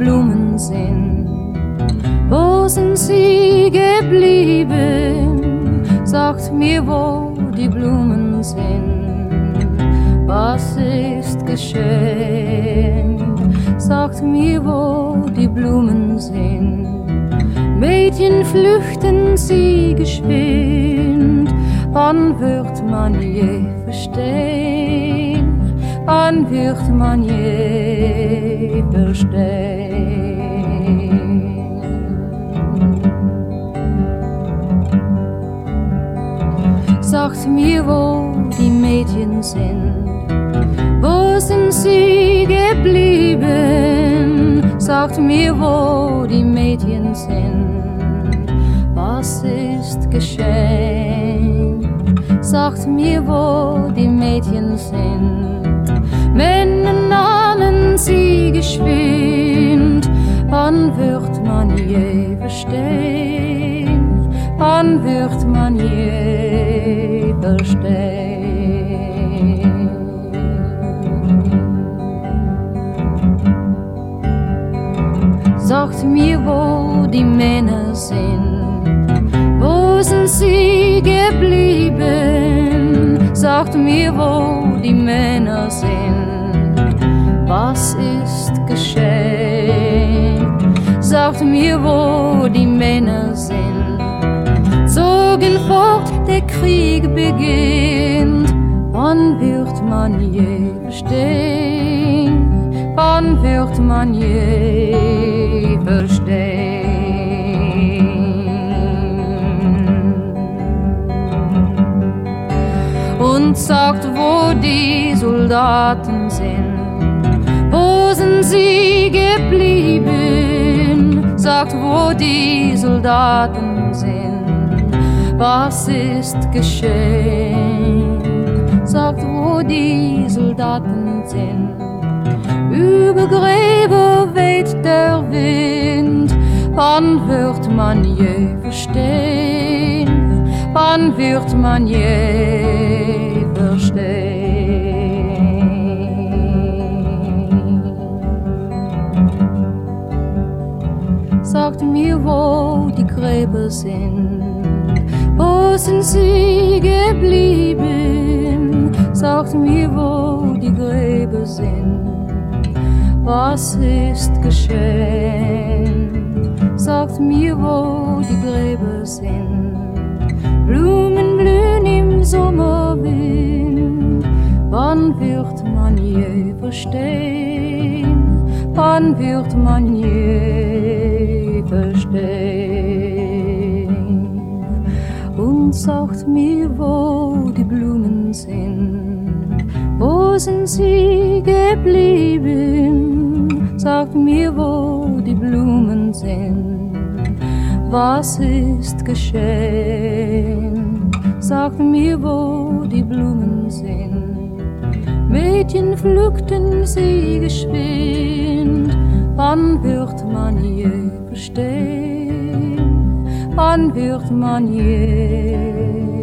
Blumen sind. Wo sind sie geblieben? Sagt mir, wo die Blumen sind. Was ist geschehen? Sagt mir, wo die Blumen sind. Mädchen flüchten sie geschwind. Wann wird man je verstehen? Wann wird man je verstehen? Sagt mir, wo die Mädchen sind. Wo sind sie geblieben? Sagt mir, wo die Mädchen sind. Was ist geschehen? Sagt mir, wo die Mädchen sind. Männer nahmen sie geschwind. Wann wird man je verstehen? Wann wird man je verstehen? Sagt mir, wo die Männer sind. Wo sind sie geblieben? Sagt mir, wo die Männer sind. Was ist geschehen? Sagt mir, wo die Männer sind. Zogen fort, der Krieg beginnt. Wann wird man je verstehen? Wann wird man je verstehen? Und sagt, wo die Soldaten sind. Wo sind sie geblieben? Sagt, wo die Soldaten sind. Was ist geschehen? Sagt, wo die Soldaten sind. Über Gräber weht der Wind. Wann wird man je verstehen? Wann wird man je verstehen? Sagt mir, wo die Gräber sind. Wo sind sie geblieben? Sagt mir, wo die Gräber sind. Was ist geschehen? Sagt mir, wo die Gräber sind. Blumen blühen im Sommerwind. Wann wird man je verstehen? Wann wird man je verstehen? Und sagt mir, wo die Blumen sind. Wo sind sie geblieben? Sagt mir, wo die Blumen sind. Was ist geschehen? Sagt mir, wo die Blumen sind. Mädchen pflückten sie geschwind. Wann wird man je verstehen? Wann wird man je